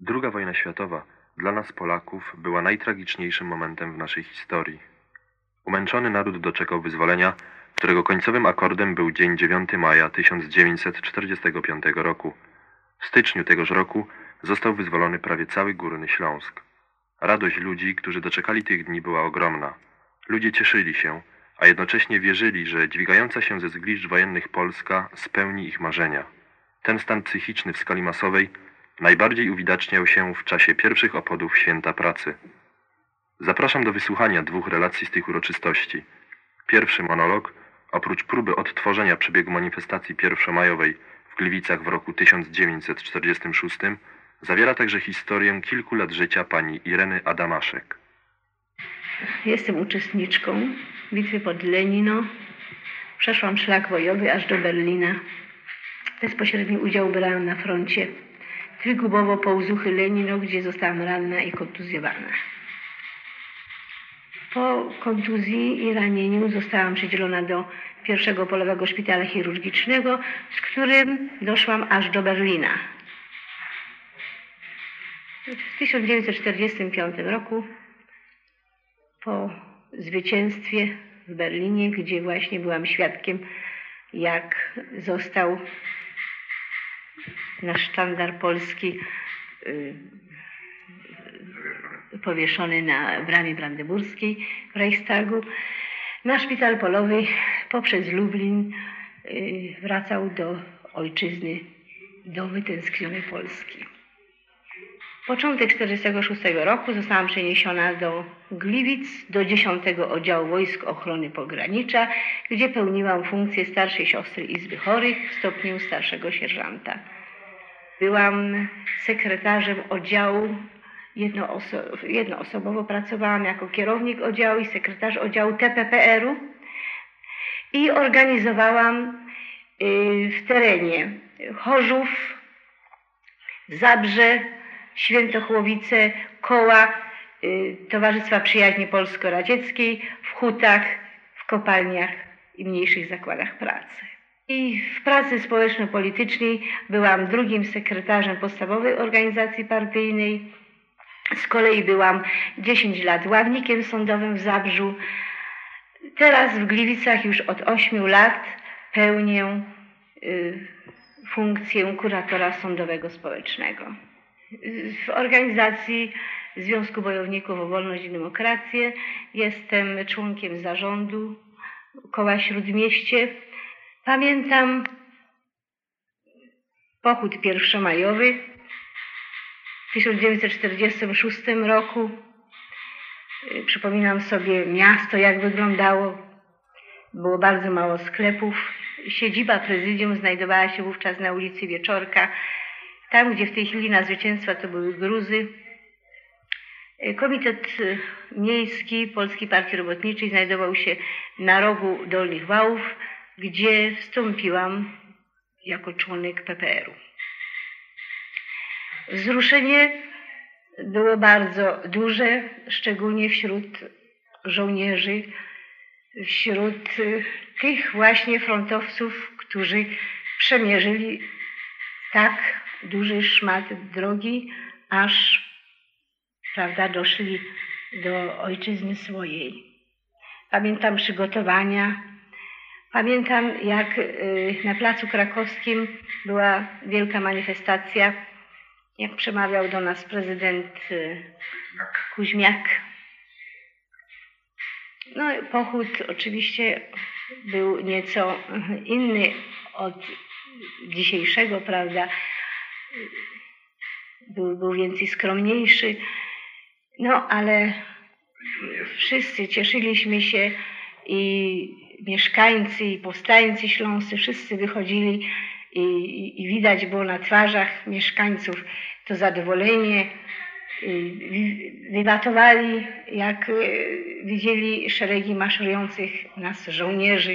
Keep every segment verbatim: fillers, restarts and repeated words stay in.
Druga wojna światowa dla nas Polaków była najtragiczniejszym momentem w naszej historii. Umęczony naród doczekał wyzwolenia, którego końcowym akordem był dzień dziewiątego maja tysiąc dziewięćset czterdziestego piątego roku. W styczniu tegoż roku został wyzwolony prawie cały Górny Śląsk. Radość ludzi, którzy doczekali tych dni, była ogromna. Ludzie cieszyli się, a jednocześnie wierzyli, że dźwigająca się ze zgliszcz wojennych Polska spełni ich marzenia. Ten stan psychiczny w skali masowej najbardziej uwidaczniał się w czasie pierwszych obchodów Święta Pracy. Zapraszam do wysłuchania dwóch relacji z tych uroczystości. Pierwszy monolog, oprócz próby odtworzenia przebiegu manifestacji pierwszomajowej w Gliwicach w roku tysiąc dziewięćset czterdziestym szóstym, zawiera także historię kilku lat życia pani Ireny Adamaszek. Jestem uczestniczką bitwy pod Lenino. Przeszłam szlak bojowy aż do Berlina. Bezpośredni udział brałam na froncie Trygubowo-Połzuchy-Lenino, gdzie zostałam ranna i kontuzjowana. Po kontuzji i ranieniu zostałam przydzielona do pierwszego polowego szpitala chirurgicznego, z którym doszłam aż do Berlina. W tysiąc dziewięćset czterdziestym piątym roku, po zwycięstwie w Berlinie, gdzie właśnie byłam świadkiem, jak został nasz sztandar polski y, powieszony na bramie brandenburskiej w Reichstagu, nasz szpital polowy poprzez Lublin y, wracał do ojczyzny, do wytęsknionej Polski. Początek tysiąc dziewięćset czterdziestego szóstego roku zostałam przeniesiona do Gliwic, do dziesiątego Oddziału Wojsk Ochrony Pogranicza, gdzie pełniłam funkcję starszej siostry Izby Chorych w stopniu starszego sierżanta. Byłam sekretarzem oddziału, jednooso- jednoosobowo pracowałam jako kierownik oddziału i sekretarz oddziału T P P R u i organizowałam w terenie Chorzów, Zabrze, Świętochłowice, koła y, Towarzystwa Przyjaźni Polsko-Radzieckiej w hutach, w kopalniach i mniejszych zakładach pracy. I w pracy społeczno-politycznej byłam drugim sekretarzem podstawowej organizacji partyjnej. Z kolei byłam dziesięć lat ławnikiem sądowym w Zabrzu. Teraz w Gliwicach już od ośmiu lat pełnię y, funkcję kuratora sądowego społecznego. W organizacji Związku Bojowników o Wolność i Demokrację jestem członkiem zarządu koła Śródmieście. Pamiętam pochód pierwszomajowy w tysiąc dziewięćset czterdziestym szóstym roku. Przypominam sobie miasto, jak wyglądało. Było bardzo mało sklepów. Siedziba prezydium znajdowała się wówczas na ulicy Wieczorka, tam, gdzie w tej chwili na zwycięstwa to były Gruzy. Komitet Miejski Polskiej Partii Robotniczej znajdował się na rogu Dolnych Wałów, gdzie wstąpiłam jako członek P P R u. Wzruszenie było bardzo duże, szczególnie wśród żołnierzy, wśród tych właśnie frontowców, którzy przemierzyli tak duży szmat drogi, aż, prawda, doszli do ojczyzny swojej. Pamiętam przygotowania. Pamiętam, jak na Placu Krakowskim była wielka manifestacja, jak przemawiał do nas prezydent Kuźmiak. No, pochód oczywiście był nieco inny od dzisiejszego, prawda? Był, był więcej skromniejszy. No, ale wszyscy cieszyliśmy się i mieszkańcy, i powstańcy śląscy, wszyscy wychodzili i, i, i widać było na twarzach mieszkańców to zadowolenie. Wylatowali, jak widzieli szeregi maszerujących nas żołnierzy.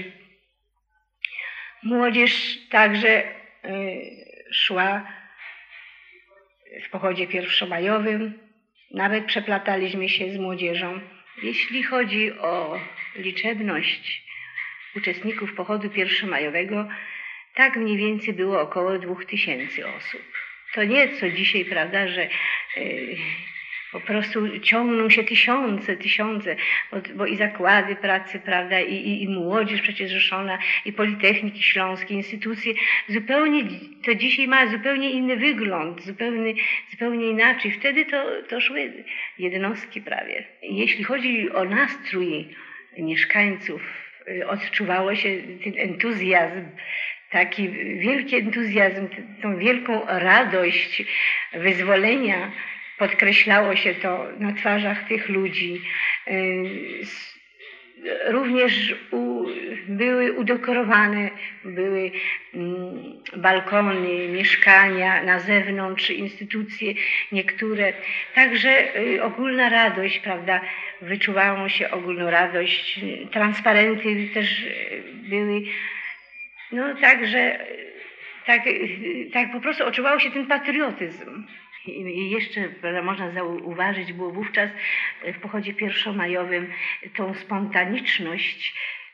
Młodzież także szła w pochodzie pierwszomajowym. Nawet przeplataliśmy się z młodzieżą. Jeśli chodzi o liczebność uczestników pochodu pierwszomajowego, tak mniej więcej było około dwóch tysięcy osób. To nie co dzisiaj, prawda, że po prostu ciągną się tysiące, tysiące, bo, bo i zakłady pracy, prawda, i, i, i młodzież przecież zrzeszona, i Politechniki Śląskie, instytucje, zupełnie, to dzisiaj ma zupełnie inny wygląd, zupełnie, zupełnie inaczej. Wtedy to, to szły jednostki prawie. Jeśli chodzi o nastrój mieszkańców, odczuwało się ten entuzjazm, taki wielki entuzjazm, tą wielką radość wyzwolenia. Podkreślało się to na twarzach tych ludzi. Również u, były udekorowane, były mm, balkony, mieszkania na zewnątrz, instytucje niektóre. Także y, ogólna radość, prawda, wyczuwało się ogólną radość. Transparenty też były. No także tak, tak po prostu odczuwało się ten patriotyzm. I jeszcze można zauważyć, było wówczas w pochodzie pierwszomajowym tą spontaniczność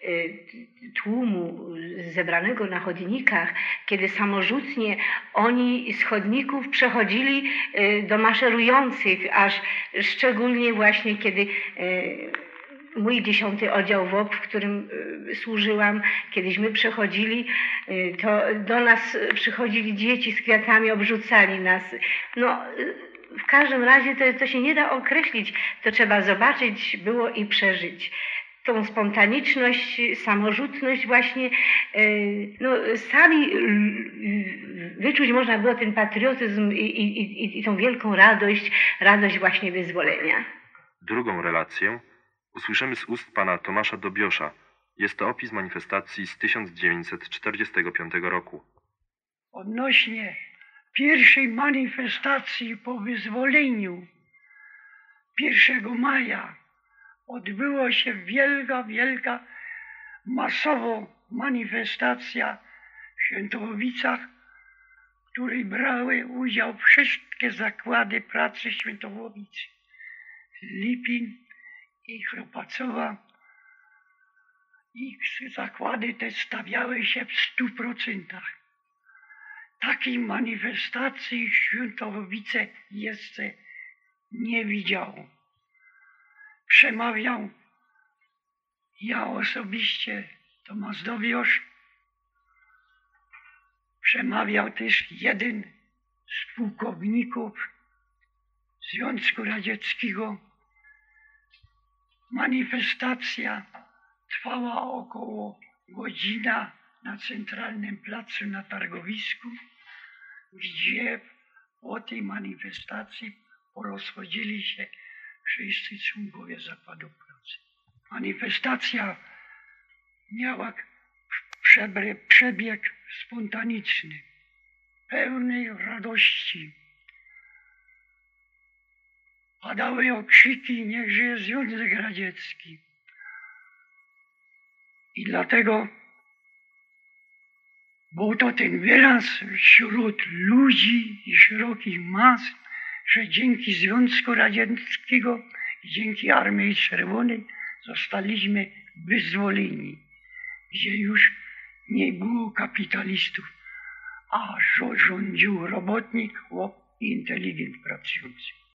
tłumu zebranego na chodnikach, kiedy samorzutnie oni z chodników przechodzili do maszerujących, aż szczególnie właśnie kiedy mój dziesiąty oddział W O P, w którym służyłam, kiedyśmy przechodzili, to do nas przychodzili dzieci z kwiatami, obrzucali nas. No, w każdym razie to, to się nie da określić, to trzeba zobaczyć było i przeżyć. Tą spontaniczność, samorzutność właśnie, no sami wyczuć można było ten patriotyzm i, i, i, i tą wielką radość, radość właśnie wyzwolenia. Drugą relację usłyszymy z ust pana Tomasza Dobiosza. Jest to opis manifestacji z tysiąc dziewięćset czterdziestego piątego roku. Odnośnie pierwszej manifestacji po wyzwoleniu pierwszego maja odbyła się wielka, wielka, masowo manifestacja w Świętochowicach, w której brały udział wszystkie zakłady pracy Świętochowic, Lipin i Chropacowa, i zakłady te stawiały się w stu procentach. Takiej manifestacji Świętochowice jeszcze nie widziało. Przemawiał ja osobiście, Tomasz Dobiosz. Przemawiał też jeden z pułkowników Związku Radzieckiego. Manifestacja trwała około godzina na centralnym placu na targowisku, gdzie po tej manifestacji porozchodzili się wszyscy członkowie zakładu pracy. Manifestacja miała przebieg spontaniczny, pełny radości. Padały okrzyki: niech żyje Związek Radziecki. I dlatego był to ten wyraz wśród ludzi i szerokich mas, że dzięki Związku Radzieckiego i dzięki Armii Czerwonej zostaliśmy wyzwoleni, gdzie już nie było kapitalistów, a rządził robotnik, chłop i inteligent pracujący.